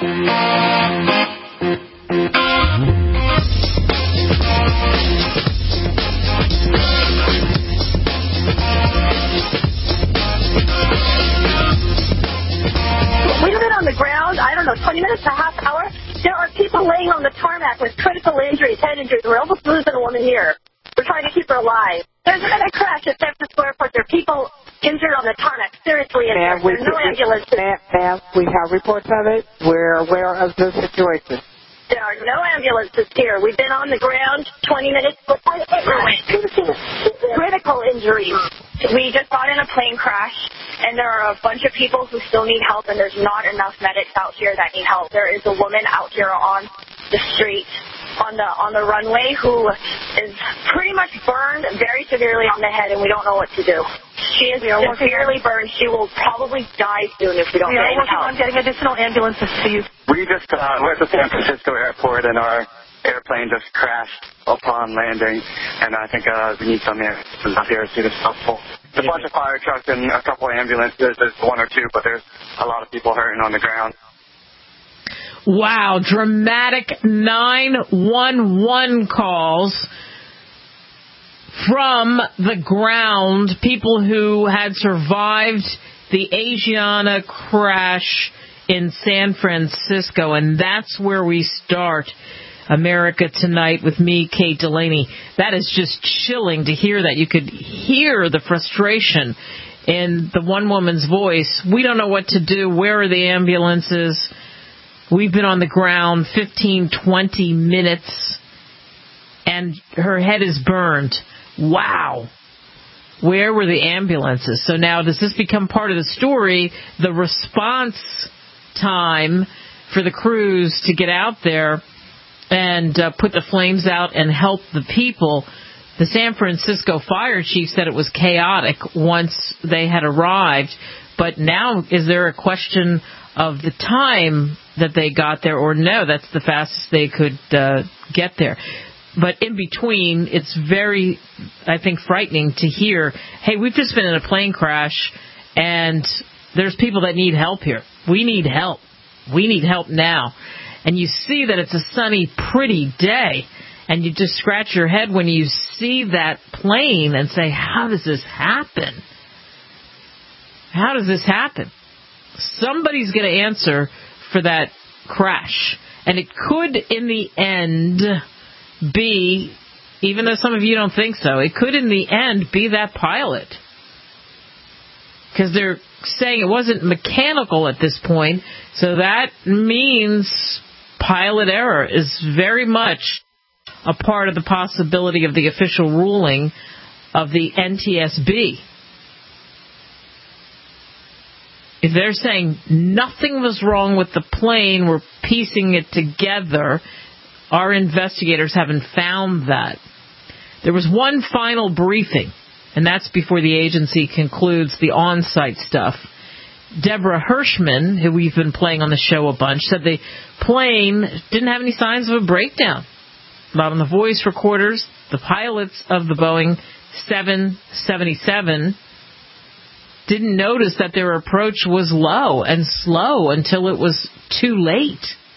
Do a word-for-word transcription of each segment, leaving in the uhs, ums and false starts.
We've been on the ground, I don't know, twenty minutes, a half hour. There are people laying on the tarmac with critical injuries, head injuries. We're almost losing a woman here. We're trying to keep her alive. There's been a crash at San Francisco Airport. There are people injured on the tarmac, seriously injured. There's no ambulance. Ma'am, we have reports of it. We're aware of the situation. There are no ambulances here. We've been on the ground twenty minutes. Critical injuries. We just got in a plane crash, and there are a bunch of people who still need help, and there's not enough medics out here that need help. There is a woman out here on the street, on the on the runway, who is pretty much burned very severely on the head, and we don't know what to do. She is severely burned. She will probably die soon if we don't we get any help. We are working on getting additional ambulances to you. We just, uh, we're at the San Francisco airport, and our airplane just crashed upon landing, and I think uh, we need some ambulances up here as soon as possible. There's a bunch of fire trucks and a couple of ambulances. There's one or two, but there's a lot of people hurting on the ground. Wow, dramatic nine one one calls from the ground, people who had survived the Asiana crash in San Francisco, and that's where we start America Tonight with me, Kate Delaney. That is just chilling to hear that. You could hear the frustration in the one woman's voice. We don't know what to do. Where are the ambulances? We've been on the ground fifteen, twenty minutes, and her head is burned. Wow. Where were the ambulances? So now does this become part of the story, the response time for the crews to get out there and uh, put the flames out and help the people? The San Francisco fire chief said it was chaotic once they had arrived, but now is there a question of the time that they got there, or no, that's the fastest they could uh, get there? But in between, it's very, I think, frightening to hear, hey, we've just been in a plane crash, and there's people that need help here. We need help. We need help now. And you see that it's a sunny, pretty day, and you just scratch your head when you see that plane and say, how does this happen? How does this happen? Somebody's going to answer for that crash. And it could, in the end, be, even though some of you don't think so, it could, in the end, be that pilot. Because they're saying it wasn't mechanical at this point, so that means pilot error is very much a part of the possibility of the official ruling of the N T S B. If they're saying nothing was wrong with the plane, we're piecing it together, our investigators haven't found that. There was one final briefing, and that's before the agency concludes the on-site stuff. Deborah Hirschman, who we've been playing on the show a bunch, said the plane didn't have any signs of a breakdown. But on the voice recorders, the pilots of the Boeing seven seventy-seven didn't notice that their approach was low and slow until it was too late.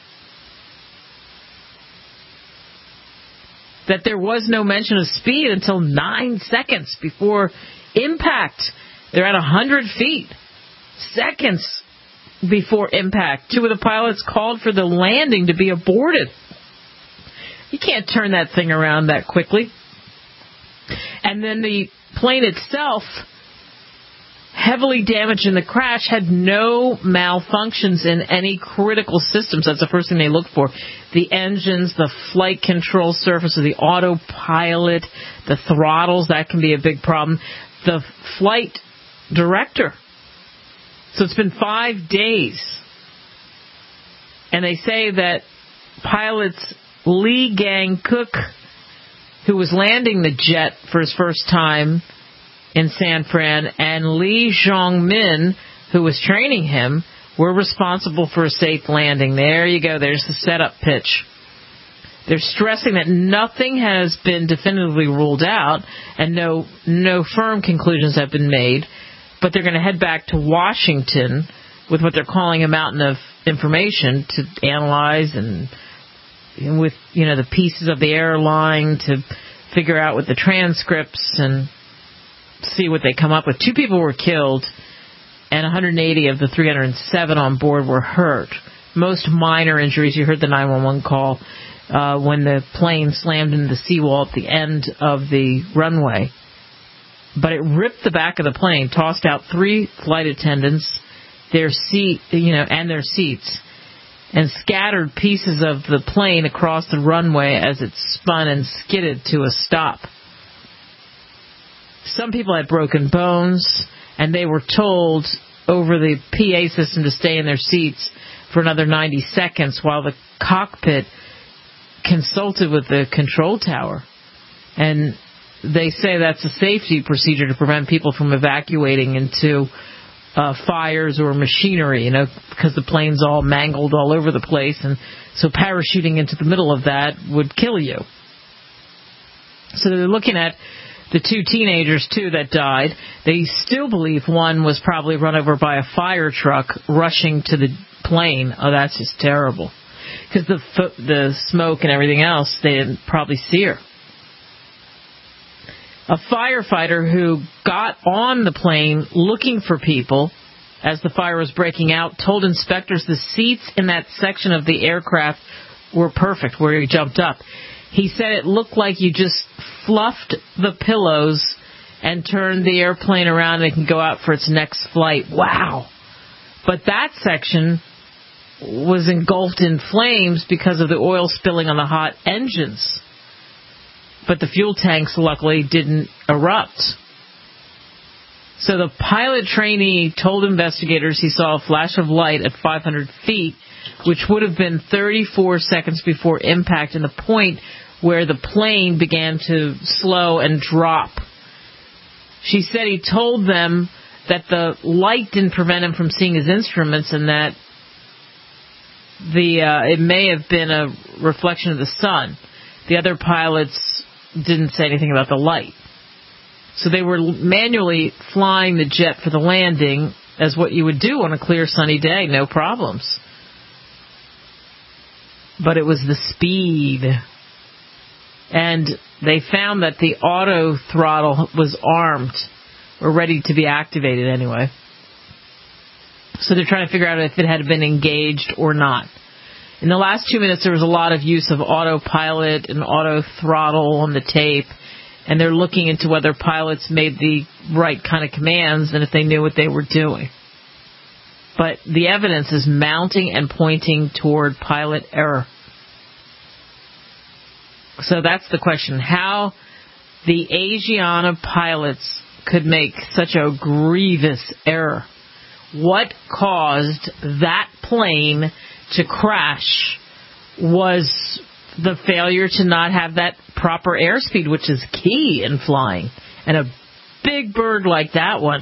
That there was no mention of speed until nine seconds before impact. They're at one hundred feet. Seconds before impact. Two of the pilots called for the landing to be aborted. You can't turn that thing around that quickly. And then the plane itself, heavily damaged in the crash, had no malfunctions in any critical systems. That's the first thing they look for. The engines, the flight control surface of the autopilot, the throttles, that can be a big problem. The flight director. So it's been five days. And they say that pilots Lee Gang-Cook, who was landing the jet for his first time in San Fran, and Lee Jong-min, who was training him, were responsible for a safe landing. There you go. There's the setup pitch. They're stressing that nothing has been definitively ruled out and no no firm conclusions have been made, but they're going to head back to Washington with what they're calling a mountain of information to analyze and with, you know, the pieces of the airline to figure out with the transcripts and see what they come up with. Two people were killed and one hundred eighty of the three hundred seven on board were hurt. Most minor injuries. You heard the nine one one call uh, when the plane slammed into the seawall at the end of the runway. But it ripped the back of the plane, tossed out three flight attendants, their seat, you know, and their seats, and scattered pieces of the plane across the runway as it spun and skidded to a stop. Some people had broken bones, and they were told over the P A system to stay in their seats for another ninety seconds while the cockpit consulted with the control tower. And they say that's a safety procedure to prevent people from evacuating into uh, fires or machinery, you know, because the plane's all mangled all over the place. And so parachuting into the middle of that would kill you. So they're looking at the two teenagers, too, that died. They still believe one was probably run over by a fire truck rushing to the plane. Oh, that's just terrible. Because the, the smoke and everything else, they didn't probably see her. A firefighter who got on the plane looking for people as the fire was breaking out told inspectors the seats in that section of the aircraft were perfect where he jumped up. He said it looked like you just fluffed the pillows and turned the airplane around and it can go out for its next flight. Wow. But that section was engulfed in flames because of the oil spilling on the hot engines. But the fuel tanks, luckily, didn't erupt. So the pilot trainee told investigators he saw a flash of light at five hundred feet, which would have been thirty-four seconds before impact and the point where the plane began to slow and drop. She said he told them that the light didn't prevent him from seeing his instruments and that the uh, it may have been a reflection of the sun. The other pilots didn't say anything about the light. So they were manually flying the jet for the landing as what you would do on a clear sunny day, no problems. But it was the speed. And they found that the auto throttle was armed, or ready to be activated anyway. So they're trying to figure out if it had been engaged or not. In the last two minutes, there was a lot of use of autopilot and auto throttle on the tape, and they're looking into whether pilots made the right kind of commands and if they knew what they were doing. But the evidence is mounting and pointing toward pilot error. So that's the question. How the Asiana pilots could make such a grievous error. What caused that plane to crash? Was the failure to not have that proper airspeed, which is key in flying, and a big bird like that one.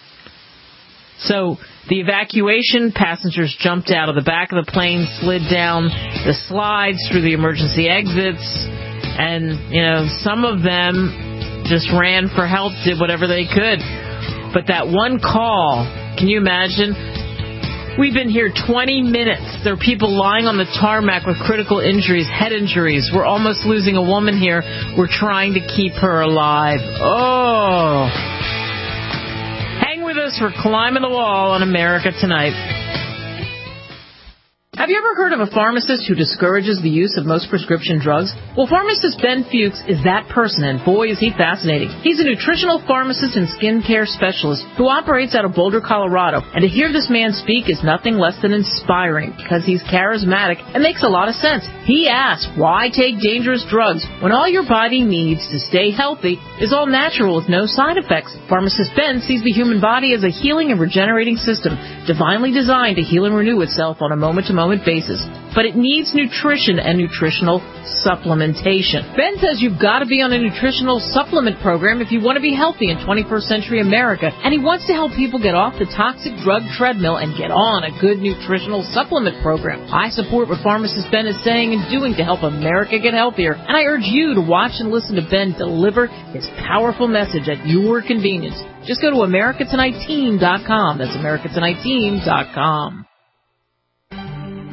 So the evacuation, passengers jumped out of the back of the plane, slid down the slides through the emergency exits, and, you know, some of them just ran for help, did whatever they could. But that one call, can you imagine? We've been here twenty minutes. There are people lying on the tarmac with critical injuries, head injuries. We're almost losing a woman here. We're trying to keep her alive. Oh. Hang with us for Climbing the Wall on America Tonight. Have you ever heard of a pharmacist who discourages the use of most prescription drugs? Well, pharmacist Ben Fuchs is that person, and boy, is he fascinating. He's a nutritional pharmacist and skincare specialist who operates out of Boulder, Colorado. And to hear this man speak is nothing less than inspiring because he's charismatic and makes a lot of sense. He asks, why take dangerous drugs when all your body needs to stay healthy is all natural with no side effects? Pharmacist Ben sees the human body as a healing and regenerating system, divinely designed to heal and renew itself on a moment-to-moment basis, but it needs nutrition and nutritional supplementation. Ben says you've got to be on a nutritional supplement program if you want to be healthy in twenty-first century America, and he wants to help people get off the toxic drug treadmill and get on a good nutritional supplement program. I support what pharmacist Ben is saying and doing to help America get healthier, and I urge you to watch and listen to Ben deliver his powerful message at your convenience. Just go to America Tonight Team dot com. That's America Tonight Team dot com.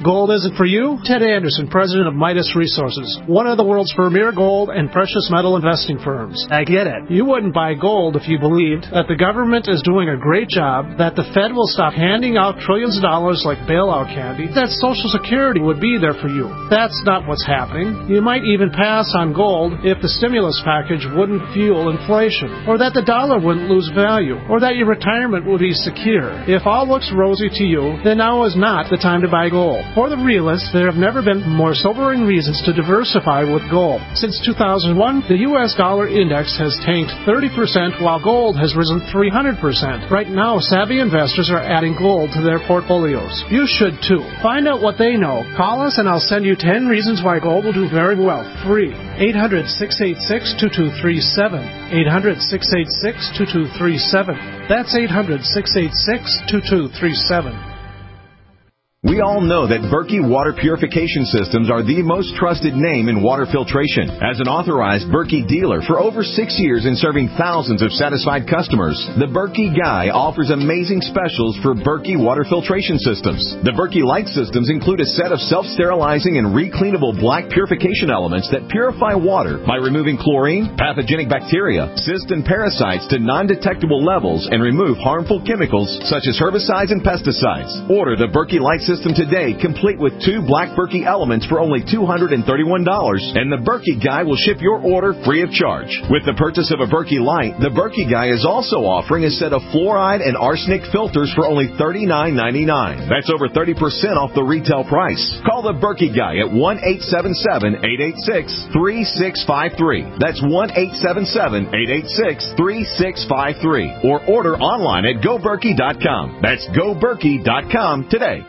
Gold isn't for you? Ted Anderson, president of Midas Resources, one of the world's premier gold and precious metal investing firms. I get it. You wouldn't buy gold if you believed that the government is doing a great job, that the Fed will stop handing out trillions of dollars like bailout candy, that Social Security would be there for you. That's not what's happening. You might even pass on gold if the stimulus package wouldn't fuel inflation, or that the dollar wouldn't lose value, or that your retirement would be secure. If all looks rosy to you, then now is not the time to buy gold. For the realists, there have never been more sobering reasons to diversify with gold. Since two thousand one, the U S dollar index has tanked thirty percent while gold has risen three hundred percent. Right now, savvy investors are adding gold to their portfolios. You should too. Find out what they know. Call us and I'll send you ten reasons why gold will do very well. Free. eight hundred, six eight six, two two three seven. eight hundred, six eight six, two two three seven. That's eight hundred, six eight six, two two three seven. We all know that Berkey Water Purification Systems are the most trusted name in water filtration. As an authorized Berkey dealer for over six years and serving thousands of satisfied customers, the Berkey Guy offers amazing specials for Berkey Water Filtration Systems. The Berkey Light Systems include a set of self-sterilizing and recleanable black purification elements that purify water by removing chlorine, pathogenic bacteria, cysts, and parasites to non-detectable levels and remove harmful chemicals such as herbicides and pesticides. Order the Berkey Light Systems System today, complete with two black Berkey elements for only two hundred thirty-one dollars, and the Berkey Guy will ship your order free of charge. With the purchase of a Berkey Light, the Berkey Guy is also offering a set of fluoride and arsenic filters for only thirty-nine ninety-nine. That's over thirty percent off the retail price. Call the Berkey Guy at one eight seven seven, eight eight six, three six five three. That's one eight seven seven, eight eight six, three six five three. Or order online at go berkey dot com. That's go berkey dot com today.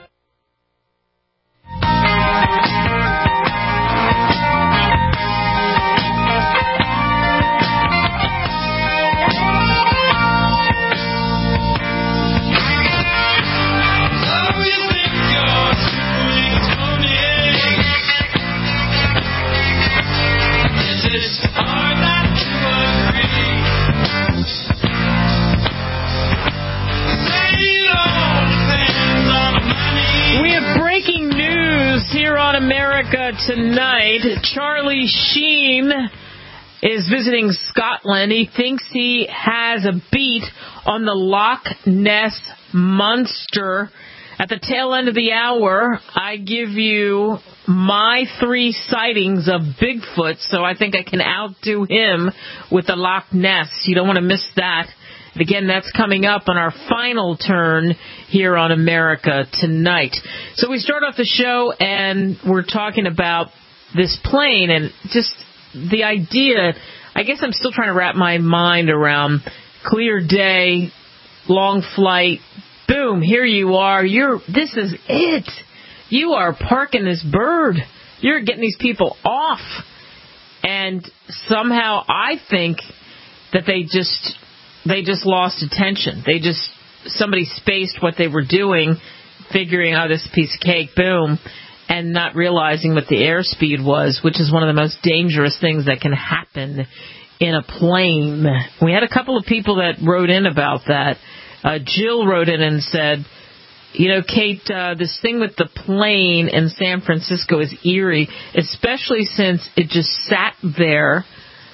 America tonight. Charlie Sheen is visiting Scotland. He thinks he has a beat on the Loch Ness Monster. At the tail end of the hour, I give you my three sightings of Bigfoot, so I think I can outdo him with the Loch Ness. You don't want to miss that. And again, that's coming up on our final turn here on America Tonight. So we start off the show, and we're talking about this plane and just the idea. I guess I'm still trying to wrap my mind around clear day, long flight, boom, here you are. You're. This is it. You are parking this bird. You're getting these people off. And somehow I think that they just... They just lost attention. They just, somebody spaced what they were doing, figuring, oh, this piece of cake, boom, and not realizing what the airspeed was, which is one of the most dangerous things that can happen in a plane. We had a couple of people that wrote in about that. Uh, Jill wrote in and said, you know, Kate, uh, this thing with the plane in San Francisco is eerie, especially since it just sat there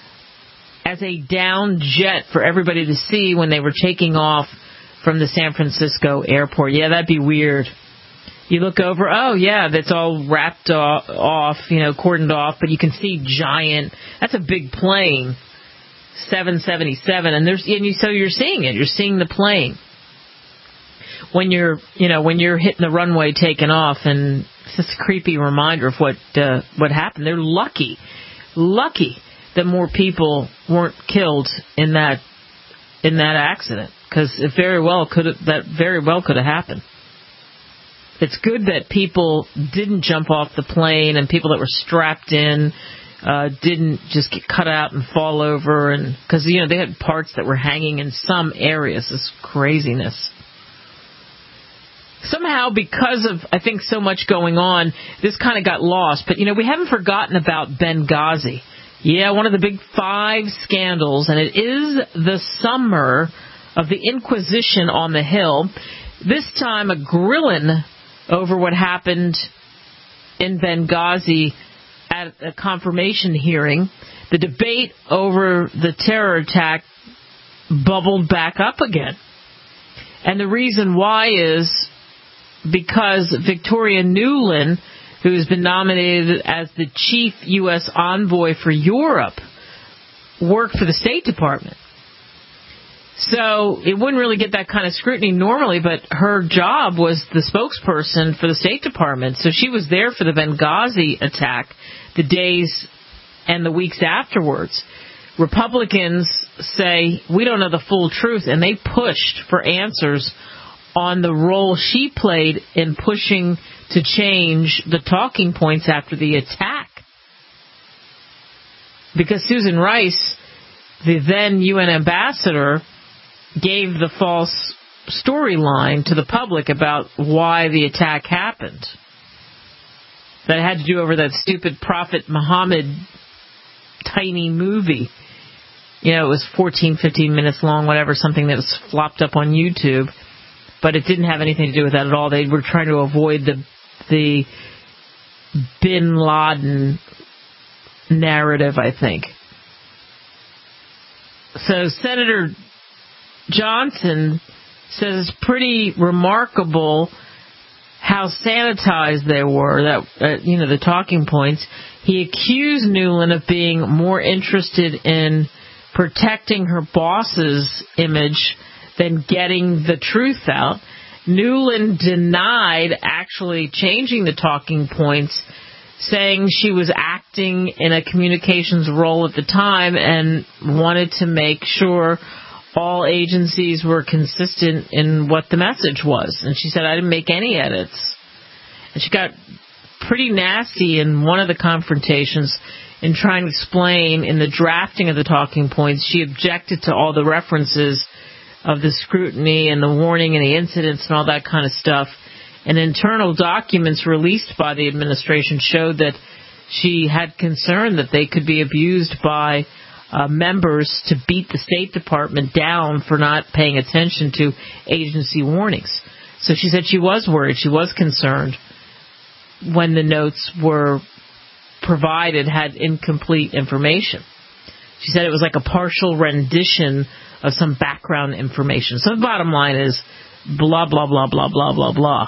as a down jet for everybody to see when they were taking off from the San Francisco airport. Yeah, that'd be weird. You look over, oh, yeah, that's all wrapped off, you know, cordoned off, but you can see giant, that's a big plane, seven seventy-seven, and there's, and you, so you're seeing it, you're seeing the plane. When you're, you know, when you're hitting the runway taking off, and it's just a creepy reminder of what, uh, what happened. They're lucky, lucky that more people weren't killed in that in that accident, because it very well could that very well could have happened. It's good that people didn't jump off the plane, and people that were strapped in uh, didn't just get cut out and fall over, and because you know they had parts that were hanging in some areas. This craziness. Somehow, because of, I think, so much going on, this kind of got lost. But, you know, we haven't forgotten about Benghazi. Yeah, one of the big five scandals, and it is the summer of the Inquisition on the Hill. This time a grilling over what happened in Benghazi at a confirmation hearing, the debate over the terror attack bubbled back up again. And the reason why is because Victoria Nuland, who has been nominated as the chief U S envoy for Europe, worked for the State Department. So it wouldn't really get that kind of scrutiny normally, but her job was the spokesperson for the State Department. So she was there for the Benghazi attack, the days and the weeks afterwards. Republicans say, we don't know the full truth, and they pushed for answers on the role she played in pushing to change the talking points after the attack. Because Susan Rice, the then U N ambassador, gave the false storyline to the public about why the attack happened. That had to do over that stupid Prophet Muhammad tiny movie. You know, it was fourteen, fifteen minutes long, whatever, something that was flopped up on YouTube. But it didn't have anything to do with that at all. They were trying to avoid the the Bin Laden narrative, I think. So Senator Johnson says it's pretty remarkable how sanitized they were, that uh, you know, the talking points. He accused Nuland of being more interested in protecting her boss's image than getting the truth out. Nuland denied actually changing the talking points, saying she was acting in a communications role at the time and wanted to make sure all agencies were consistent in what the message was. And she said, I didn't make any edits. And she got pretty nasty in one of the confrontations in trying to explain in the drafting of the talking points. She objected to all the references of the scrutiny and the warning and the incidents and all that kind of stuff. And internal documents released by the administration showed that she had concern that they could be abused by uh, members to beat the State Department down for not paying attention to agency warnings. So she said she was worried, she was concerned when the notes were provided had incomplete information. She said it was like a partial rendition of some background information. So the bottom line is blah, blah, blah, blah, blah, blah, blah.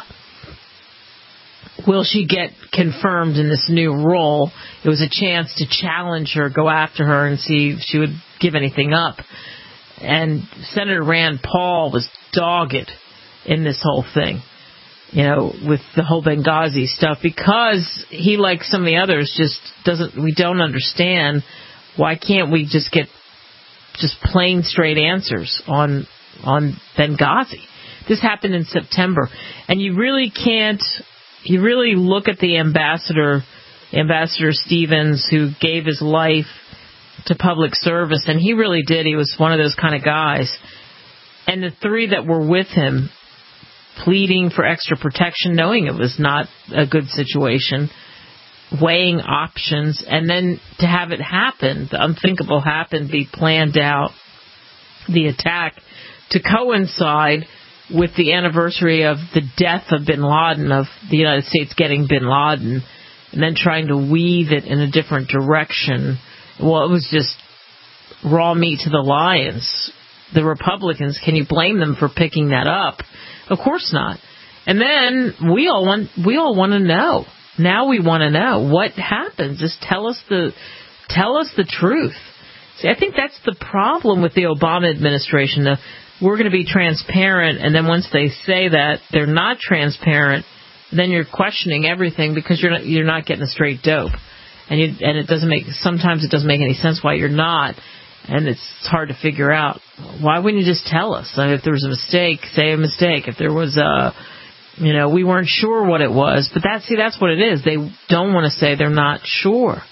Will she get confirmed in this new role? It was a chance to challenge her, go after her, and see if she would give anything up. And Senator Rand Paul was dogged in this whole thing, you know, with the whole Benghazi stuff, because he, like some of the others, just doesn't, we don't understand why can't we just get just plain straight answers on on Benghazi. This happened in September, and you really can't. You really look at the ambassador, Ambassador Stevens, who gave his life to public service, and he really did. He was one of those kind of guys. And the three that were with him, pleading for extra protection, knowing it was not a good situation, weighing options, and then to have it happen, the unthinkable happen, be planned out, the attack, to coincide with the anniversary of the death of Bin Laden, of the United States getting Bin Laden, and then trying to weave it in a different direction. Well, it was just raw meat to the lions. The Republicans, can you blame them for picking that up? Of course not. And then we all want we all want to know. Now we want to know what happens. Just tell us the tell us the truth. See, I think that's the problem with the Obama administration. The, we're going to be transparent, and then once they say that they're not transparent, then you're questioning everything because you're not you're not getting a straight dope, and you, and it doesn't make sometimes it doesn't make any sense why you're not, and it's hard to figure out. Why wouldn't you just tell us? I mean, if there was a mistake, say a mistake. If there was a You know, we weren't sure what it was, but that, see, that's what it is. They don't want to say they're not sure.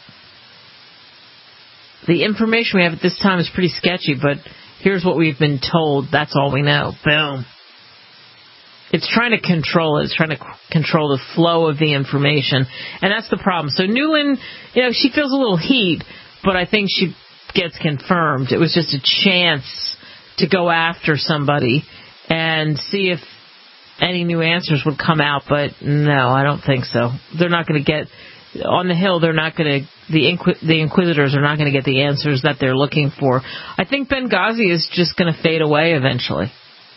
The information we have at this time is pretty sketchy, but here's what we've been told. That's all we know. Boom. It's trying to control it. It's trying to c- control the flow of the information, and that's the problem. So Nuland, you know, she feels a little heat, but I think she gets confirmed. It was just a chance to go after somebody and see if any new answers would come out, but no, I don't think so. They're not going to get, on the Hill, they're not going to, the Inqu- the Inquisitors are not going to get the answers that they're looking for. I think Benghazi is just going to fade away eventually.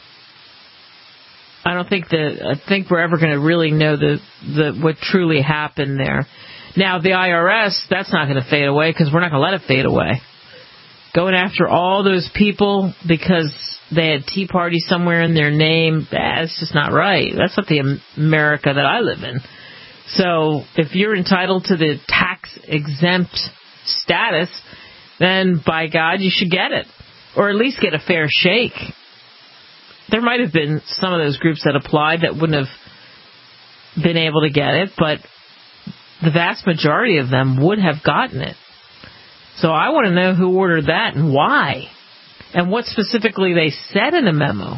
I don't think that, I think we're ever going to really know the, the what truly happened there. Now, the I R S, that's not going to fade away because we're not going to let it fade away. Going after all those people because they had Tea Party somewhere in their name, that's just not right. That's not the America that I live in. So if you're entitled to the tax-exempt status, then by God, you should get it. Or at least get a fair shake. There might have been some of those groups that applied that wouldn't have been able to get it, but the vast majority of them would have gotten it. So I want to know who ordered that and why, and what specifically they said in the memo.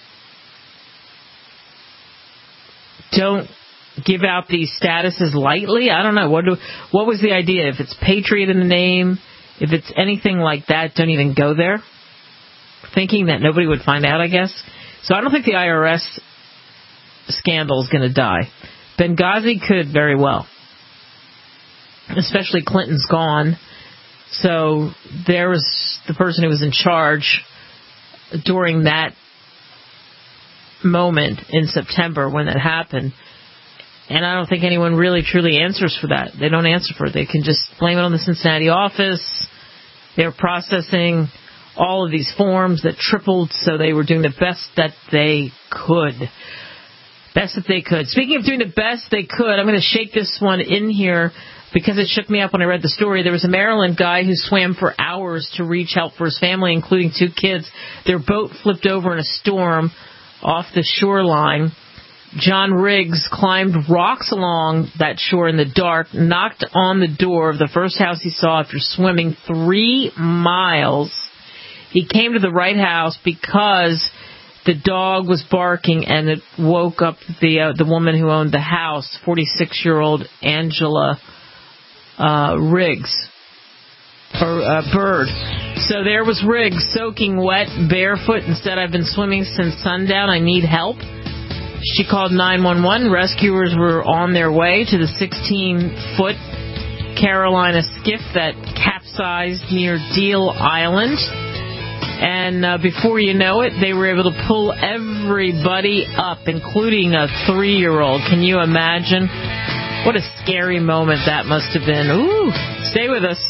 Don't give out these statuses lightly. I don't know. What do, what was the idea? If it's Patriot in the name, if it's anything like that, don't even go there. Thinking that nobody would find out, I guess. So I don't think the I R S scandal is going to die. Benghazi could very well. Especially Clinton's gone. So there was the person who was in charge during that moment in September when that happened. And I don't think anyone really truly answers for that. They don't answer for it. They can just blame it on the Cincinnati office. They're processing all of these forms that tripled, so they were doing the best that they could. Best that they could. Speaking of doing the best they could, I'm going to shake this one in here because it shook me up when I read the story. There was a Maryland guy who swam for hours to reach help for his family, including two kids. Their boat flipped over in a storm off the shoreline. John Riggs climbed rocks along that shore in the dark, knocked on the door of the first house he saw after swimming three miles. He came to the right house because the dog was barking and it woke up the uh, the woman who owned the house, forty-six-year-old Angela uh, Riggs, or uh, Bird. So there was Riggs soaking wet, barefoot, and said, "I've been swimming since sundown. I need help." She called nine one one. Rescuers were on their way to the sixteen-foot Carolina skiff that capsized near Deal Island. And uh, before you know it, they were able to pull everybody up, including a three-year-old. Can you imagine? What a scary moment that must have been. Ooh, stay with us.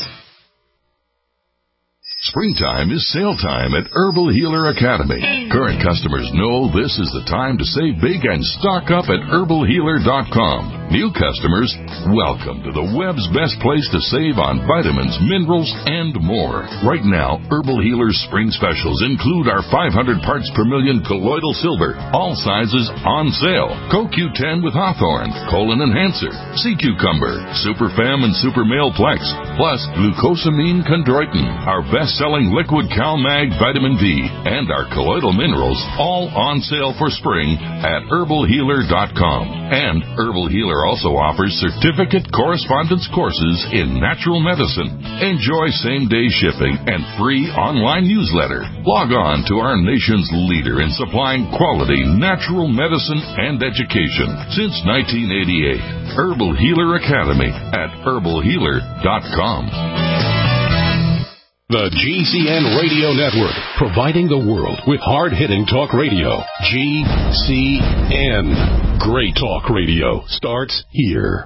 Springtime is sale time at Herbal Healer Academy. Current customers know this is the time to save big and stock up at herbal healer dot com. New customers, welcome to the web's best place to save on vitamins, minerals, and more. Right now, Herbal Healer's spring specials include our five hundred parts per million colloidal silver, all sizes on sale. Co Q ten with Hawthorne, Colon Enhancer, Sea Cucumber, Super Fem and Super Male Plex, plus glucosamine chondroitin, our best-selling liquid CalMag vitamin D, and our colloidal minerals, all on sale for spring at herbal healer dot com. And Herbal Healer also offers certificate correspondence courses in natural medicine. Enjoy same-day shipping and free online newsletter. Log on to our nation's leader in supplying quality natural medicine and education since nineteen eighty-eight. Herbal Healer Academy at herbal healer dot com. The G C N Radio Network, providing the world with hard-hitting talk radio. G C N. Great talk radio starts here.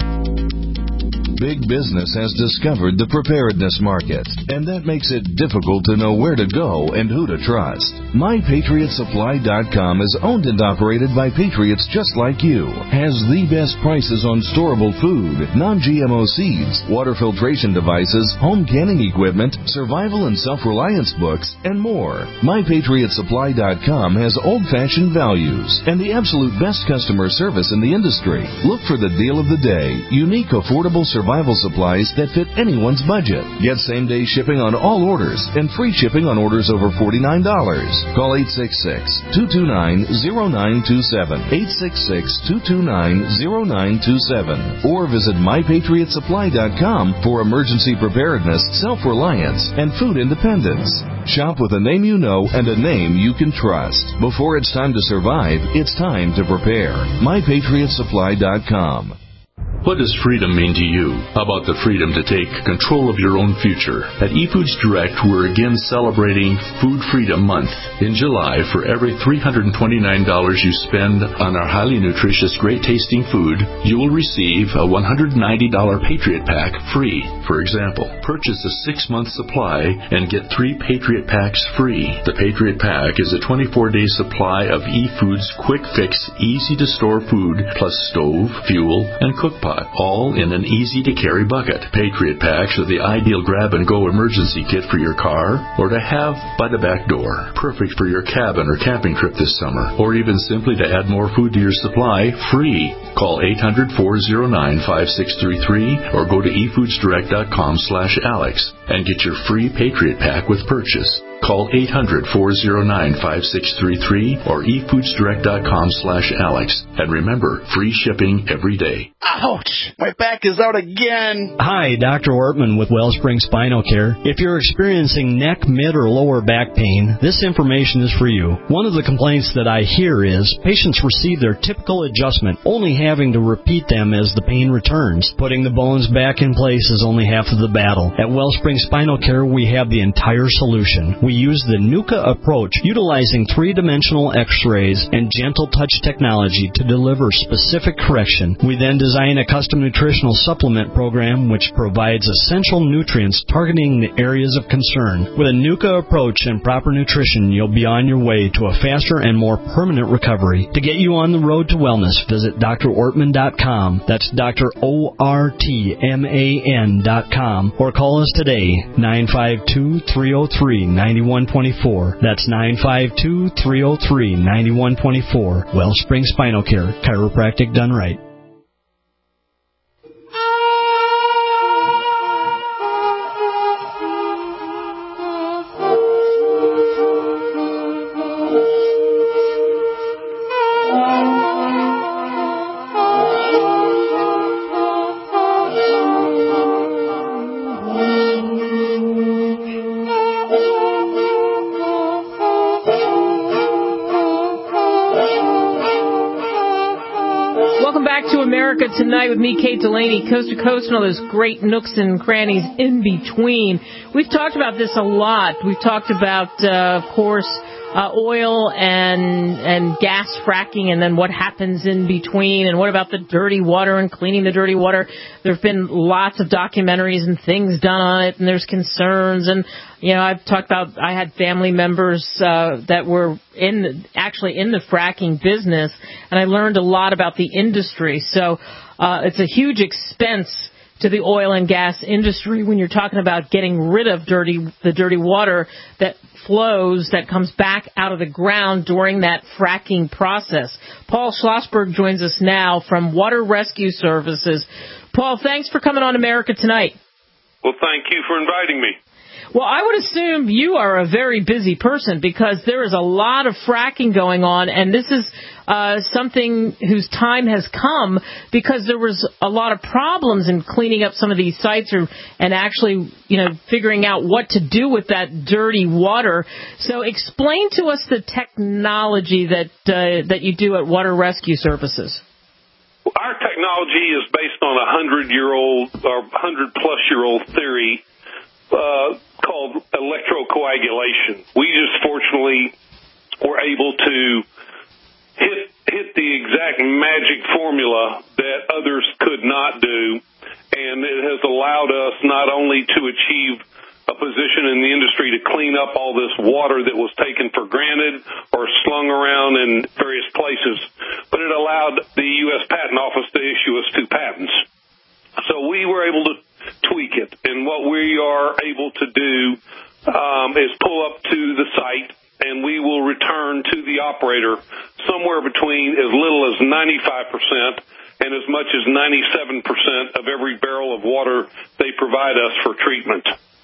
Big business has discovered the preparedness market, and that makes it difficult to know where to go and who to trust. my patriot supply dot com is owned and operated by patriots just like you, has the best prices on storable food, non-G M O seeds, water filtration devices, home canning equipment, survival and self-reliance books, and more. my patriot supply dot com has old-fashioned values and the absolute best customer service in the industry. Look for the deal of the day, unique affordable survival survival supplies that fit anyone's budget. Get same-day shipping on all orders and free shipping on orders over forty-nine dollars. Call eight six six, two two nine, zero nine two seven, eight six six, two two nine, zero nine two seven, or visit my patriot supply dot com for emergency preparedness, self-reliance, and food independence. Shop with a name you know and a name you can trust. Before it's time to survive, it's time to prepare. my patriot supply dot com. What does freedom mean to you? How about the freedom to take control of your own future? At eFoods Direct, we're again celebrating Food Freedom Month. In July, for every three hundred twenty-nine dollars you spend on our highly nutritious, great-tasting food, you will receive a one hundred ninety dollars Patriot Pack free. For example, purchase a six-month supply and get three Patriot Packs free. The Patriot Pack is a twenty-four day supply of eFoods quick-fix, easy-to-store food, plus stove, fuel, and cook pot, all in an easy-to-carry bucket. Patriot Packs are the ideal grab-and-go emergency kit for your car or to have by the back door. Perfect for your cabin or camping trip this summer, or even simply to add more food to your supply, free. Call eight hundred, four oh nine, five six three three or go to e foods direct dot com slash alex and get your free Patriot Pack with purchase. Call eight hundred, four oh nine, five six three three or e foods direct dot com slash alex. And remember, free shipping every day. Ouch! My back is out again. Hi, Doctor Ortman with Wellspring Spinal Care. If you're experiencing neck, mid, or lower back pain, this information is for you. One of the complaints that I hear is patients receive their typical adjustment, only having to repeat them as the pain returns. Putting the bones back in place is only half of the battle. At Wellspring Spinal Care, we have the entire solution. We use the NUCA approach, utilizing three-dimensional x-rays and gentle touch technology to deliver specific correction. We then design a custom nutritional supplement program which provides essential nutrients targeting the areas of concern. With a NUCA approach and proper nutrition, you'll be on your way to a faster and more permanent recovery. To get you on the road to wellness, visit D R ortman dot com. That's Doctor O R T M A N dot com. Or call us today, nine five two, three oh three, nine one two four. That's nine five two, three oh three, nine one two four. Wellspring Spinal Care, chiropractic done right. Tonight with me, Kate Delaney, coast to coast, and all those great nooks and crannies in between. We've talked about this a lot. We've talked about, uh, of course, uh, oil and and gas fracking, and then what happens in between, and what about the dirty water and cleaning the dirty water. There have been lots of documentaries and things done on it, and there's concerns. And you know, I've talked about, I had family members uh, that were in the, actually in the fracking business, and I learned a lot about the industry. So uh, it's a huge expense to the oil and gas industry when you're talking about getting rid of dirty the dirty water that flows, that comes back out of the ground during that fracking process. Paul Schlossberg joins us now from Water Rescue Services. Paul, thanks for coming on America Tonight. Well, thank you for inviting me. Well, I would assume you are a very busy person because there is a lot of fracking going on, and this is uh, something whose time has come because there was a lot of problems in cleaning up some of these sites or, and actually, you know, figuring out what to do with that dirty water. So explain to us the technology that uh, that you do at Water Rescue Services. Our technology is based on a hundred-year-old or hundred-plus-year-old theory Uh, called electrocoagulation. We just fortunately were able to hit hit the exact magic formula that others could not do, and it has allowed us not only to achieve a position in the industry to clean up all this water that was taken for granted or slung around in various places, but it allowed the U S Patent Office to issue us two patents. So we were able to tweak it, and what we are able to do um, is pull up to the site, and we will return to the operator somewhere between as little as ninety-five percent and as much as ninety-seven percent of every barrel of water they provide us for treatment.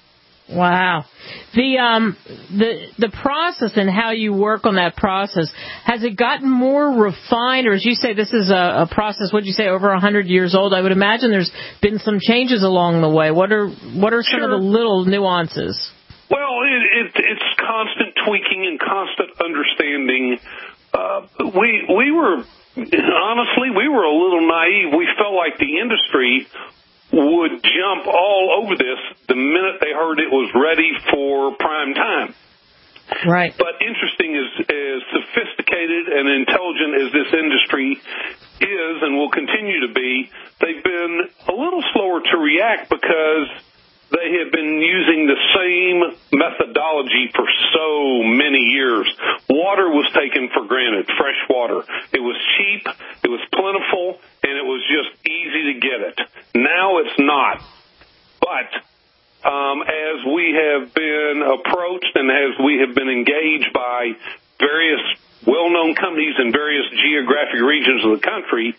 Wow. The um the the process and how you work on that process, has it gotten more refined, or as you say, this is a, a process, what did you say, over one hundred years old? I would imagine there's been some changes along the way. What are what are some Sure. of the little nuances? Well, it, it, it's constant tweaking and constant understanding. Uh, we we were, honestly, we were a little naive. We felt like the industry would jump all over this the minute they heard it was ready for prime time. Right. But interesting, as, as sophisticated and intelligent as this industry is and will continue to be, they've been a little slower to react because they have been using the same methodology for so many years. Water was taken for granted, fresh water. It was cheap, it was plentiful, and it was just easy to get it. Now it's not. But um, as we have been approached and as we have been engaged by various well-known companies in various geographic regions of the country,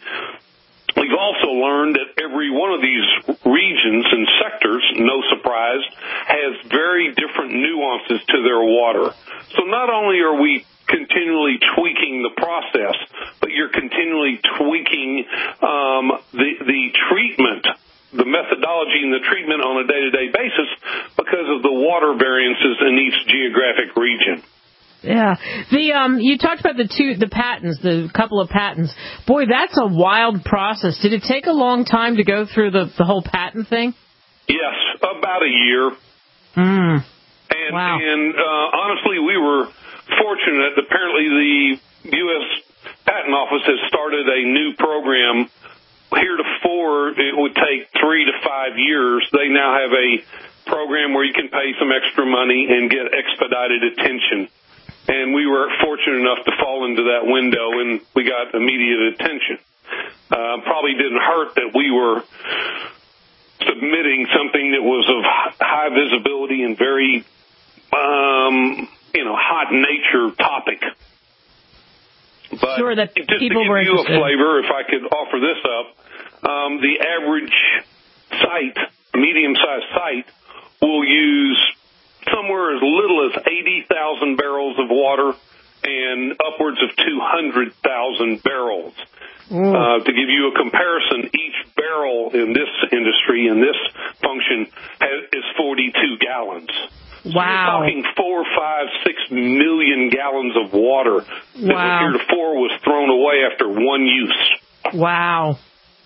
we've also learned that every one of these regions and sectors, no surprise, has very different nuances to their water. So not only are we continually tweaking the process, but you're continually tweaking um, the, the treatment, the methodology and the treatment on a day-to-day basis because of the water variances in each geographic region. Yeah. The um you talked about the two the patents, the couple of patents. Boy, that's a wild process. Did it take a long time to go through the, the whole patent thing? Yes, about a year. Mm. And Wow. and uh, honestly, we were fortunate. Apparently the U S Patent Office has started a new program. Heretofore, it would take three to five years. They now have a program where you can pay some extra money and get expedited attention. And we were fortunate enough to fall into that window, and we got immediate attention. Uh, probably didn't hurt that we were submitting something that was of high visibility and very, um, you know, hot nature topic. But sure, that just people to give were you a interested. flavor, if I could offer this up, um, the average site, medium-sized site, will use somewhere as little as eighty thousand barrels of water and upwards of two hundred thousand barrels. Uh, to give you a comparison, each barrel in this industry, in this function, has, is forty-two gallons. So Wow. you're talking four, five, six million gallons of water that Wow. heretofore was thrown away after one use. Wow.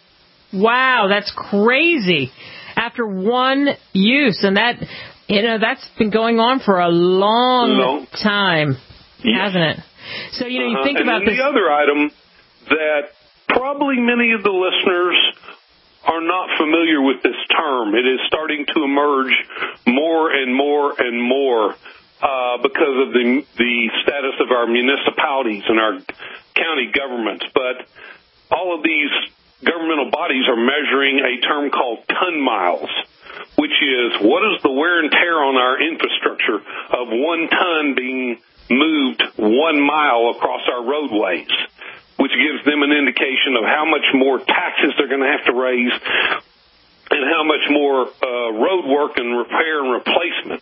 Wow, that's crazy. After one use, and that, you know, that's been going on for a long No. time, Yes. hasn't it? So, you know, you Uh-huh. think and about then this. the other item that probably many of the listeners are not familiar with this term. It is starting to emerge more and more and more uh, because of the the status of our municipalities and our county governments. But all of these governmental bodies are measuring a term called ton miles, which is what is the wear and tear on our infrastructure of one ton being moved one mile across our roadways, which gives them an indication of how much more taxes they're going to have to raise and how much more uh, road work and repair and replacement.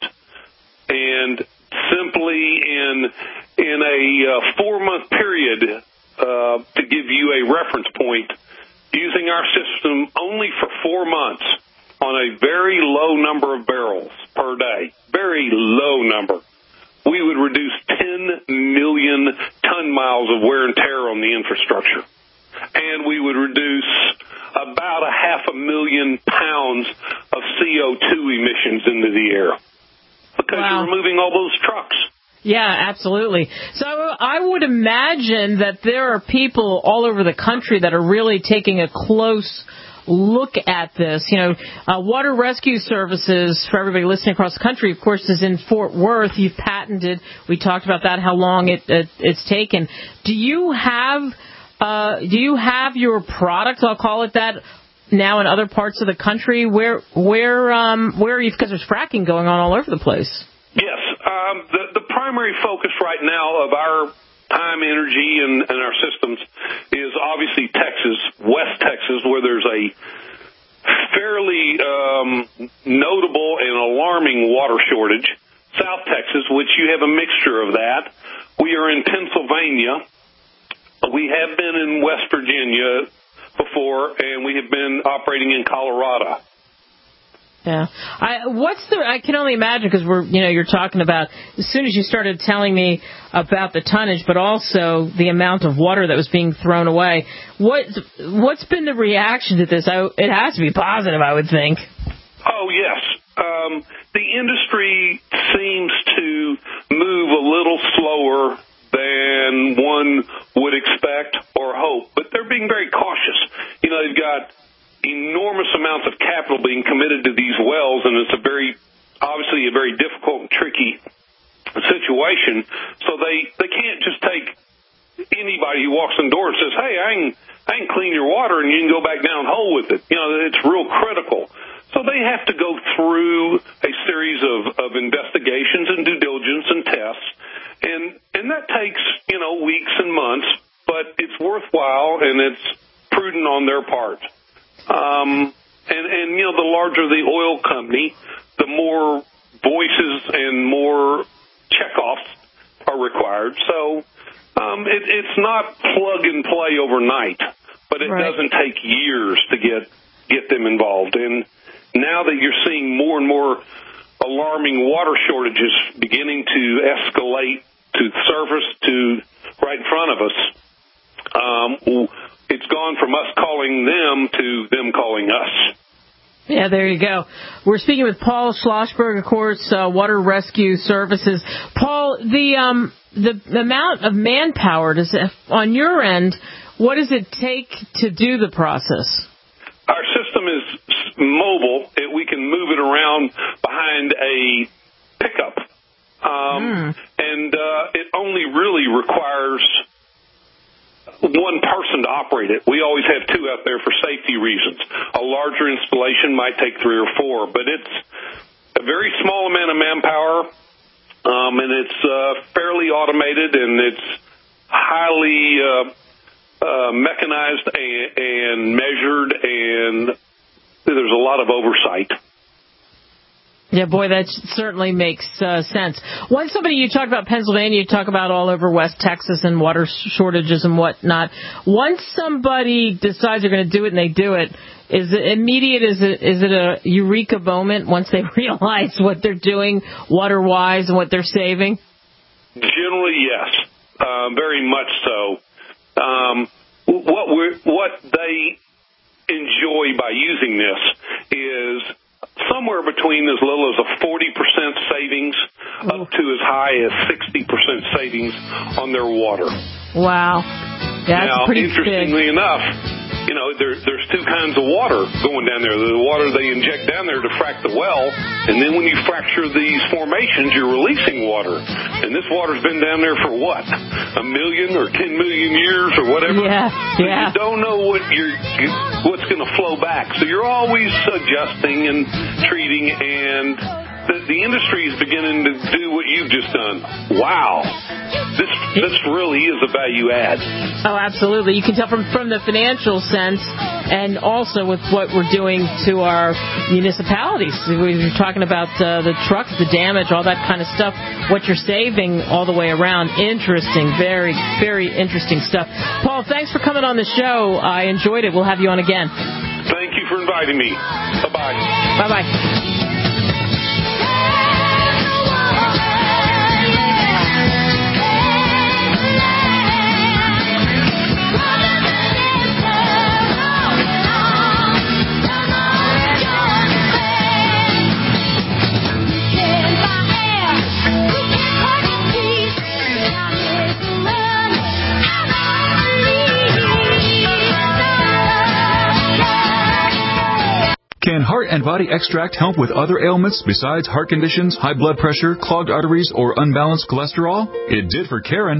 And simply in in a uh, four-month period, uh, to give you a reference point, using our system only for four months on a very low number of barrels per day, very low number, we would reduce ten million ton miles of wear and tear on the infrastructure. And we would reduce about a half a million pounds of C O two emissions into the air because Wow. you're removing all those trucks. Yeah, absolutely. So I would imagine that there are people all over the country that are really taking a close look at this. You know, uh, Water Rescue Services, for everybody listening across the country, of course, is in Fort Worth. You've patented. We talked about that, how long it, it it's taken. Do you have uh, do you have your product, I'll call it that, now in other parts of the country? Where where um, where are you? Because there's fracking going on all over the place. Yes. Um, the, the primary focus right now of our time, energy, and, and our systems is obviously Texas, West Texas, where there's a fairly um, notable and alarming water shortage. South Texas, which you have a mixture of that. We are in Pennsylvania. We have been in West Virginia before, and we have been operating in Colorado. Yeah. I, what's the? I can only imagine because we're, you know, you're talking about as soon as you started telling me about the tonnage, but also the amount of water that was being thrown away. What what's been the reaction to this? I, it has to be positive, I would think. Oh yes, um, the industry seems to move a little slower than one would expect or hope, but they're being very cautious. You know, they've got enormous amounts of capital being committed to these wells, and it's a very, obviously a very difficult and tricky situation. So they, they can't just take anybody who walks in the door and says, hey, I can, I can clean your water and you can go back down whole with it. You know, it's real critical. So they have to go through a series of, of investigations and due diligence and tests, and, and that takes, you know, weeks and months, but it's worthwhile and it's prudent on their part. Um, and, and, you know, the larger the oil company, the more voices and more checkoffs are required. So um, it, it's not plug and play overnight, but it right. doesn't take years to get get them involved. And now that you're seeing more and more alarming water shortages beginning to escalate to the surface to right in front of us, um, it's gone from us calling them to them calling us. Yeah, there you go. We're speaking with Paul Schlossberg, of course, uh, Water Rescue Services. Paul, the um, the, the amount of manpower, does it, on your end, what does it take to do the process? Our system is mobile. It, we can move it around behind a pickup. Um, mm. And uh, it only really requires one person to operate it. We always have two out there for safety reasons. A larger installation might take three or four, but it's a very small amount of manpower, um, and it's uh, fairly automated, and it's highly uh, uh, mechanized and, and measured, and there's a lot of oversight. Yeah, boy, that certainly makes uh, sense. Once somebody, you talk about Pennsylvania, you talk about all over West Texas and water shortages and whatnot. Once somebody decides they're going to do it and they do it, is it immediate? Is it is it a eureka moment once they realize what they're doing water-wise and what they're saving? Generally, yes, uh, very much so. Um, what we're, what they enjoy by using this is somewhere between as little as a forty percent savings up to as high as sixty percent savings on their water. Wow. That's now, pretty interestingly big. enough, you know, there, there's two kinds of water going down there. The water they inject down there to frack the well, and then when you fracture these formations, you're releasing water. And this water's been down there for what? A million or ten million years or whatever? Yeah, so yeah. You don't know what you're, what's going to flow back. So you're always adjusting and treating, and the, the industry is beginning to do what you've just done. Wow. This this really is a value add. Oh, absolutely. You can tell from, from the financial sense and also with what we're doing to our municipalities. We're talking about uh, the trucks, the damage, all that kind of stuff, what you're saving all the way around. Interesting. Very, very interesting stuff. Paul, thanks for coming on the show. I enjoyed it. We'll have you on again. Thank you for inviting me. Bye-bye. Bye-bye. Can Heart and Body Extract help with other ailments besides heart conditions, high blood pressure, clogged arteries, or unbalanced cholesterol? It did for Karen. I've been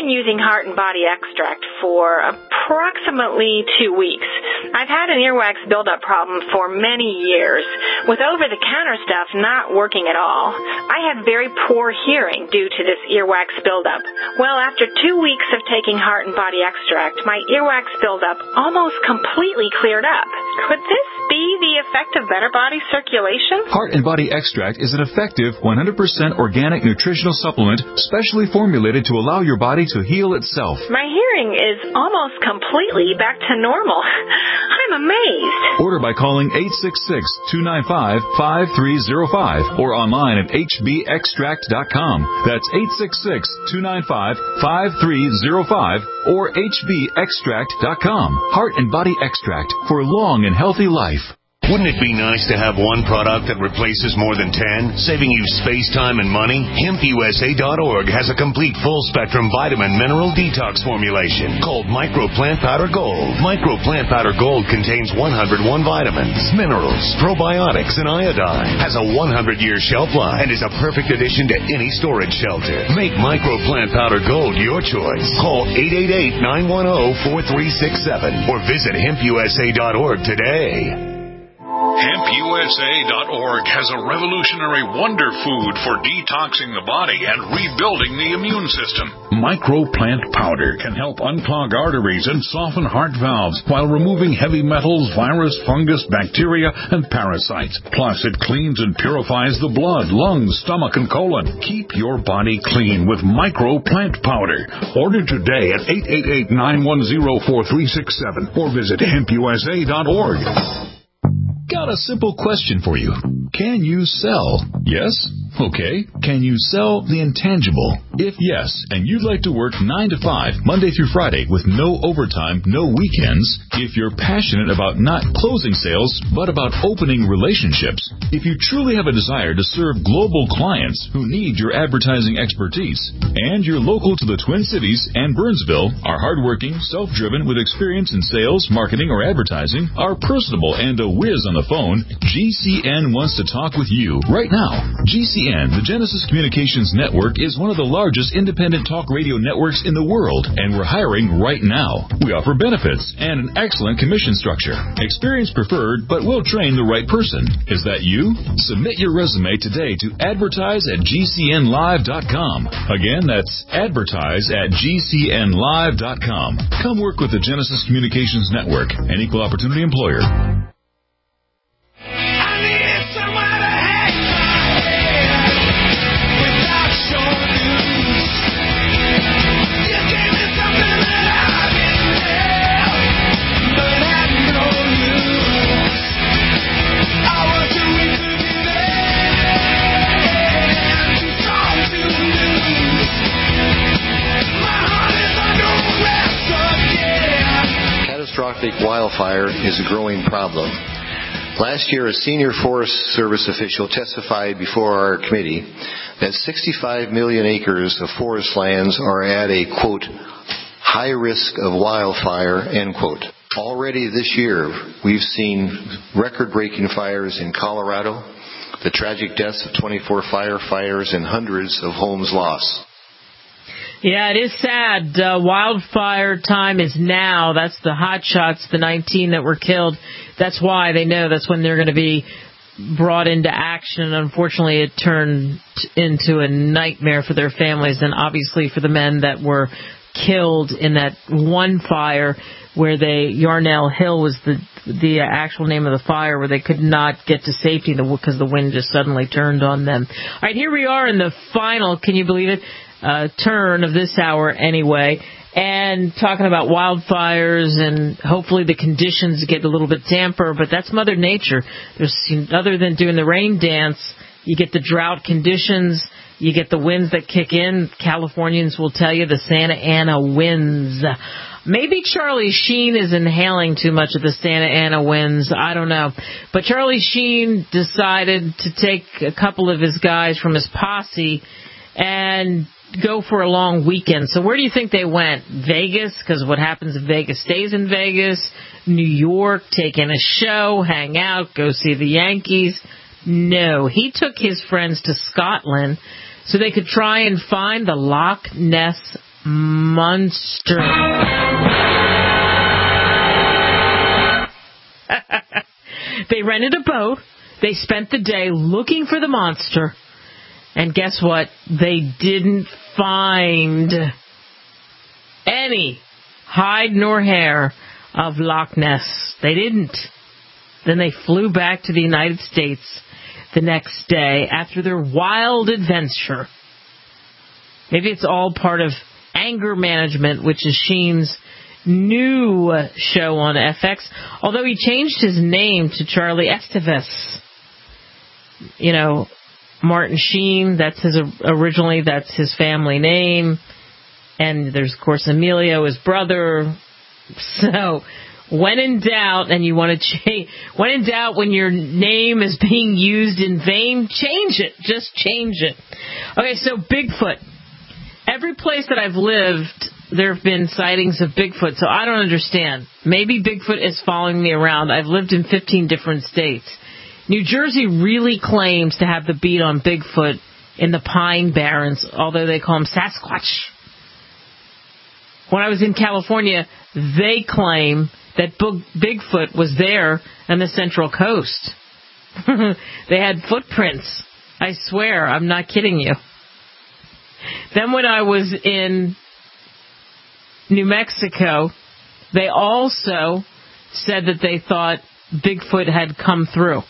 been using Heart and Body Extract for approximately two weeks. I've had an earwax buildup problem for many years, with over-the-counter stuff not working at all. I had very poor hearing due to this earwax buildup. Well, after two weeks of taking Heart and Body Extract, my earwax buildup almost completely cleared up. Could this be the effect of better body circulation? Heart and Body Extract is an effective one hundred percent organic nutritional supplement specially formulated to allow your body to heal itself. My hearing is almost completely back to normal. I'm amazed. Order by calling eight six six, two nine five, five three zero five or online at h b extract dot com. That's eight six six, two nine five, five three zero five or h b extract dot com. Heart and Body Extract for a long and healthy life. Wouldn't it be nice to have one product that replaces more than ten, saving you space, time, and money? hemp u s a dot org has a complete full-spectrum vitamin mineral detox formulation called Micro Plant Powder Gold. Micro Plant Powder Gold contains one hundred one vitamins, minerals, probiotics, and iodine. Has a one hundred year shelf life and is a perfect addition to any storage shelter. Make Micro Plant Powder Gold your choice. Call eight eight eight, nine one zero, four three six seven or visit hemp u s a dot org today. hemp u s a dot org has a revolutionary wonder food for detoxing the body and rebuilding the immune system. Microplant powder can help unclog arteries and soften heart valves while removing heavy metals, virus, fungus, bacteria, and parasites. Plus, it cleans and purifies the blood, lungs, stomach, and colon. Keep your body clean with Microplant powder. Order today at eight eight eight, nine one zero, four three six seven or visit hemp u s a dot org. Got a simple question for you. Can you sell? Yes? Okay. Can you sell the intangible? If yes, and you'd like to work nine to five, Monday through Friday, with no overtime, no weekends, if you're passionate about not closing sales, but about opening relationships, if you truly have a desire to serve global clients who need your advertising expertise, and you're local to the Twin Cities and Burnsville, are hardworking, self-driven, with experience in sales, marketing, or advertising, are personable and a whiz on the phone, G C N wants to talk with you right now. G C N, the Genesis Communications Network, is one of the largest independent talk radio networks in the world, and we're hiring right now. We offer benefits and an excellent commission structure. Experience preferred, but we'll train the right person. Is that you? Submit your resume today to advertise at g c n live dot com. Again, that's advertise at g c n live dot com. Come work with the Genesis Communications Network, an equal opportunity employer. Catastrophic wildfire is a growing problem. Last year, a senior Forest Service official testified before our committee that sixty-five million acres of forest lands are at a, quote, high risk of wildfire, end quote. Already this year, we've seen record-breaking fires in Colorado, the tragic deaths of twenty-four firefighters, and hundreds of homes lost. Yeah, it is sad. Uh, wildfire time is now. That's the hot shots, the nineteen that were killed. That's why they know that's when they're going to be brought into action. Unfortunately, it turned into a nightmare for their families and obviously for the men that were killed in that one fire where they, Yarnell Hill was the the actual name of the fire, where they could not get to safety because the wind just suddenly turned on them. All right, here we are in the final, can you believe it, uh, turn of this hour anyway, and talking about wildfires, and hopefully the conditions get a little bit damper, but that's Mother Nature. There's, other than doing the rain dance, you get the drought conditions, you get the winds that kick in. Californians will tell you the Santa Ana winds. Maybe Charlie Sheen is inhaling too much of the Santa Ana winds. I don't know. But Charlie Sheen decided to take a couple of his guys from his posse and go for a long weekend. So where do you think they went? Vegas, because what happens in Vegas stays in Vegas. New York, take in a show, hang out, go see the Yankees. No, he took his friends to Scotland so they could try and find the Loch Ness monster. They rented a boat. They spent the day looking for the monster. And guess what? They didn't find any hide nor hair of Loch Ness. They didn't. Then they flew back to the United States the next day after their wild adventure. Maybe it's all part of Anger Management, which is Sheen's new show on F X, although he changed his name to Charlie Estevez. You know, Martin Sheen, that's his originally, that's his family name. And there's, of course, Emilio, his brother. So, when in doubt, and you want to change, when in doubt, when your name is being used in vain, change it. Just change it. Okay, so Bigfoot. Every place that I've lived, there have been sightings of Bigfoot, so I don't understand. Maybe Bigfoot is following me around. I've lived in fifteen different states. New Jersey really claims to have the beat on Bigfoot in the Pine Barrens, although they call him Sasquatch. When I was in California, they claim that Bigfoot was there on the Central Coast. They had footprints. I swear, I'm not kidding you. Then when I was in New Mexico, they also said that they thought Bigfoot had come through.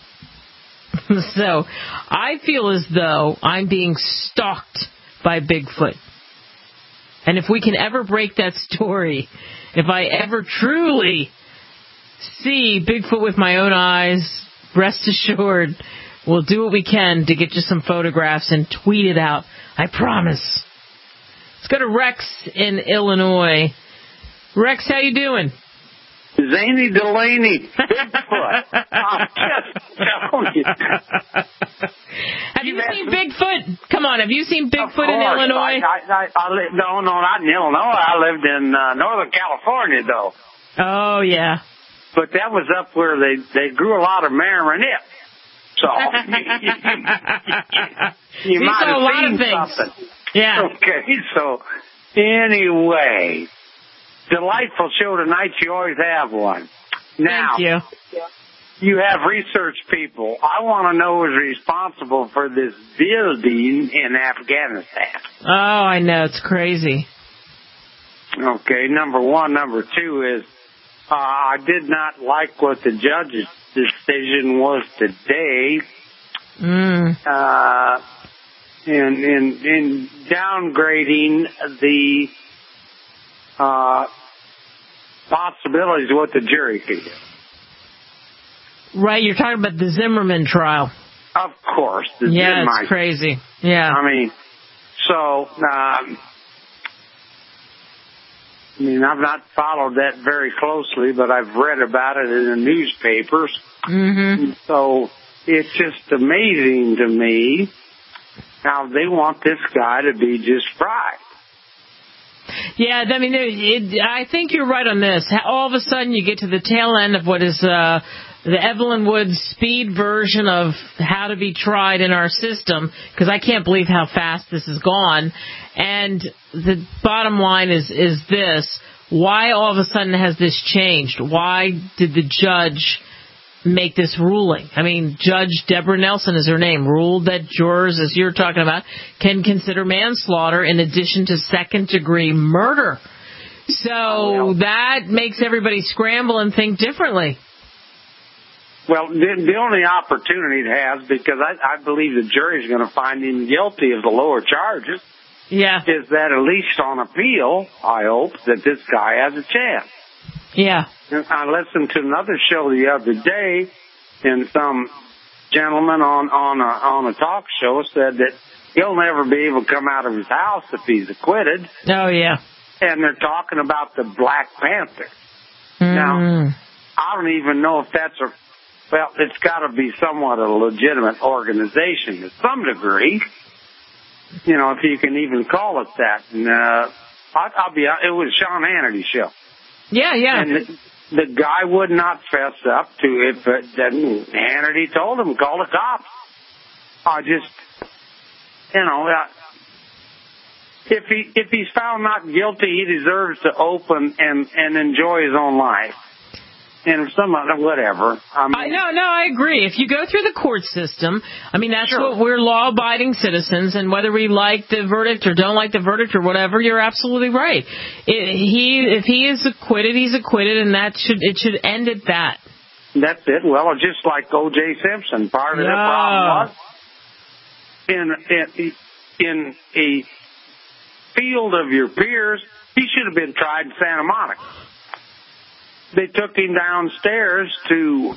So I feel as though I'm being stalked by Bigfoot. And if we can ever break that story, if I ever truly see Bigfoot with my own eyes, rest assured, we'll do what we can to get you some photographs and tweet it out. I promise. Let's go to Rex in Illinois. Rex, how you doing? Zany Delaney, Bigfoot. I'm just telling you. Have you seen Bigfoot? Come on, have you seen Bigfoot in Illinois? I, I, I, I li- no, no, not in Illinois. I lived in uh, Northern California, though. Oh, yeah. But that was up where they, they grew a lot of marinette. So, you, you, you might have a lot seen of things. something. Yeah. Okay, so, anyway, delightful show tonight. You always have one. Now, Thank you. You have research people. I want to know who's responsible for this building in Afghanistan. Oh, I know. It's crazy. Okay, number one. Number two is, uh, I did not like what the judge's decision was today. Mm. Uh, in, in, in downgrading the, uh, possibilities of what the jury could do. Right, you're talking about the Zimmerman trial. Of course. The yeah, Zimmerman. It's crazy. Yeah. I mean, so, um, I mean, I've not followed that very closely, but I've read about it in the newspapers. Mm-hmm. So it's just amazing to me how they want this guy to be just fried. Yeah, I mean, it, it, I think you're right on this. All of a sudden, you get to the tail end of what is uh, the Evelyn Woods speed version of how to be tried in our system, because I can't believe how fast this has gone. And the bottom line is is this. Why all of a sudden has this changed? Why did the judge make this ruling? I mean, Judge Deborah Nelson is her name, ruled that jurors, as you're talking about, can consider manslaughter in addition to second-degree murder. So that makes everybody scramble and think differently. Well, the, the only opportunity it has, because I, I believe the jury's going to find him guilty of the lower charges, yeah, is that at least on appeal, I hope, that this guy has a chance. Yeah. I listened to another show the other day, and some gentleman on on a, on a talk show said that he'll never be able to come out of his house if he's acquitted. Oh, yeah. And they're talking about the Black Panther. Mm. Now, I don't even know if that's a, well, it's got to be somewhat a legitimate organization to some degree, you know, if you can even call it that. And uh, I, I'll be, it was Sean Hannity's show. Yeah, yeah. And the, the guy would not fess up to it, but then Hannity told him, call the cops. I just, you know, uh, if he if he's found not guilty, he deserves to open and and enjoy his own life. And some other whatever. I mean, I, no, no, I agree. If you go through the court system, I mean, that's sure. what we're law-abiding citizens, and whether we like the verdict or don't like the verdict or whatever, you're absolutely right. It, he, if he is acquitted, he's acquitted, and that should it should end at that. That's it. Well, just like O J Simpson, part of no. the problem was in in in a field of your peers, he should have been tried in Santa Monica. They took him downstairs to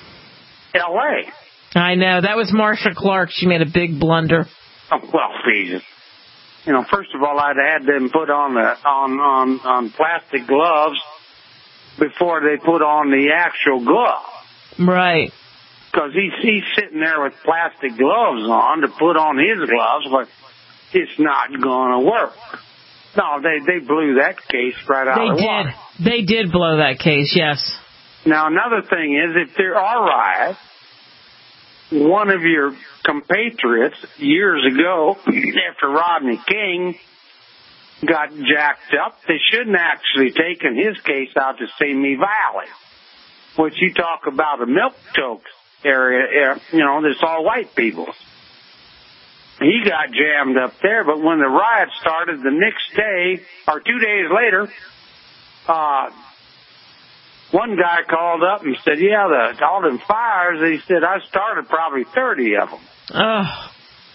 L A. I know. That was Marsha Clark. She made a big blunder. Oh, well, Jesus. You know, first of all, I'd had them put on the on, on, on plastic gloves before they put on the actual glove. Right. Because he's, he's sitting there with plastic gloves on to put on his gloves, but it's not going to work. No, they, they blew that case right out they of the did. water. They did blow that case, yes. Now, another thing is, if there are riots, one of your compatriots years ago, after Rodney King got jacked up, they shouldn't actually taken his case out to Simi Valley, which you talk about a milk toast area, you know, there's all white people. He got jammed up there, but when the riot started the next day, or two days later, uh, one guy called up and said, yeah, the, all them fires, he said, I started probably thirty of them. Oh.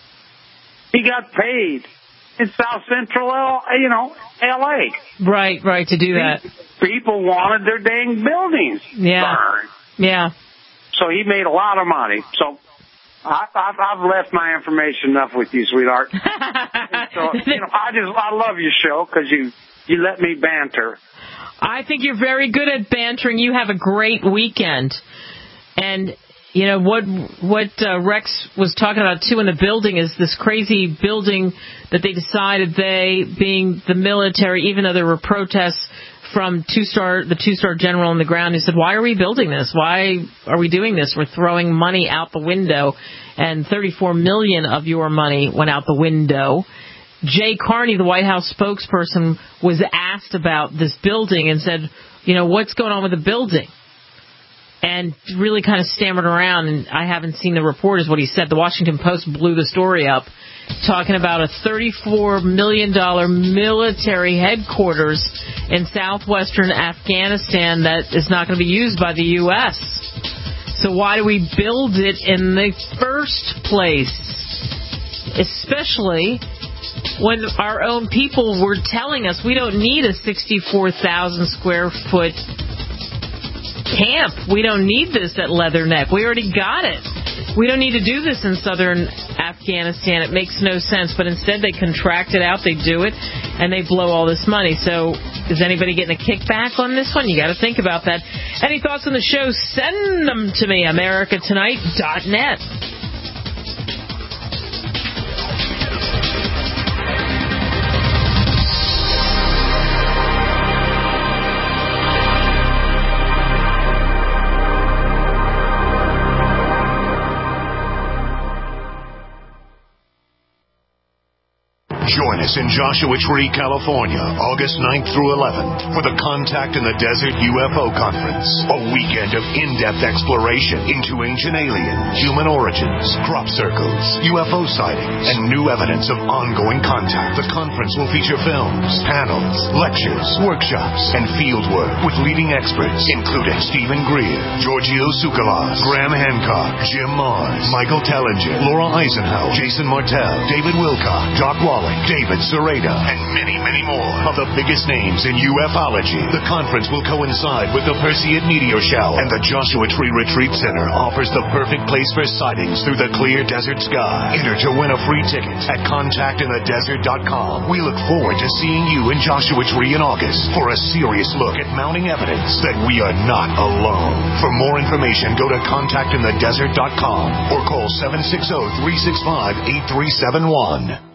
He got paid in South Central, L, you know, L A. Right, right, to do that. People wanted their dang buildings yeah. burned. Yeah. So he made a lot of money. So I, I've, I've left my information enough with you, sweetheart. So, you know, I just I love your show because you you let me banter. I think you're very good at bantering. You have a great weekend, and you know what what uh, Rex was talking about too in the building is this crazy building that they decided they, being the military, even though there were protests from two-star, the two-star general on the ground, who said, why are we building this? Why are we doing this? We're throwing money out the window, and thirty-four million dollars of your money went out the window. Jay Carney, the White House spokesperson, was asked about this building and said, you know, what's going on with the building? And really kind of stammered around, and I haven't seen the report, is what he said. The Washington Post blew the story up, talking about a thirty-four million dollars military headquarters in southwestern Afghanistan that is not going to be used by the U S So why do we build it in the first place? Especially when our own people were telling us we don't need a sixty-four thousand square foot camp. We don't need this at Leatherneck. We already got it. We don't need to do this in southern Afghanistan. It makes no sense. But instead they contract it out, they do it, and they blow all this money. So is anybody getting a kickback on this one? You got to think about that. Any thoughts on the show? Send them to me, america tonight dot net. Join us in Joshua Tree, California, August ninth through eleventh for the Contact in the Desert U F O Conference. A weekend of in-depth exploration into ancient alien, human origins, crop circles, U F O sightings, and new evidence of ongoing contact. The conference will feature films, panels, lectures, workshops, and fieldwork with leading experts, including Stephen Greer, Giorgio Tsoukalos, Graham Hancock, Jim Mars, Michael Tellinger, Laura Eisenhower, Jason Martell, David Wilcock, Doc Wally, David Sereda, and many, many more of the biggest names in ufology. The conference will coincide with the Perseid meteor shower, and the Joshua Tree Retreat Center offers the perfect place for sightings through the clear desert sky. Enter to win a free ticket at contact in the desert dot com. We look forward to seeing you in Joshua Tree in August for a serious look at mounting evidence that we are not alone. For more information, go to contact in the desert dot com or call seven six zero, three six five, eight three seven one.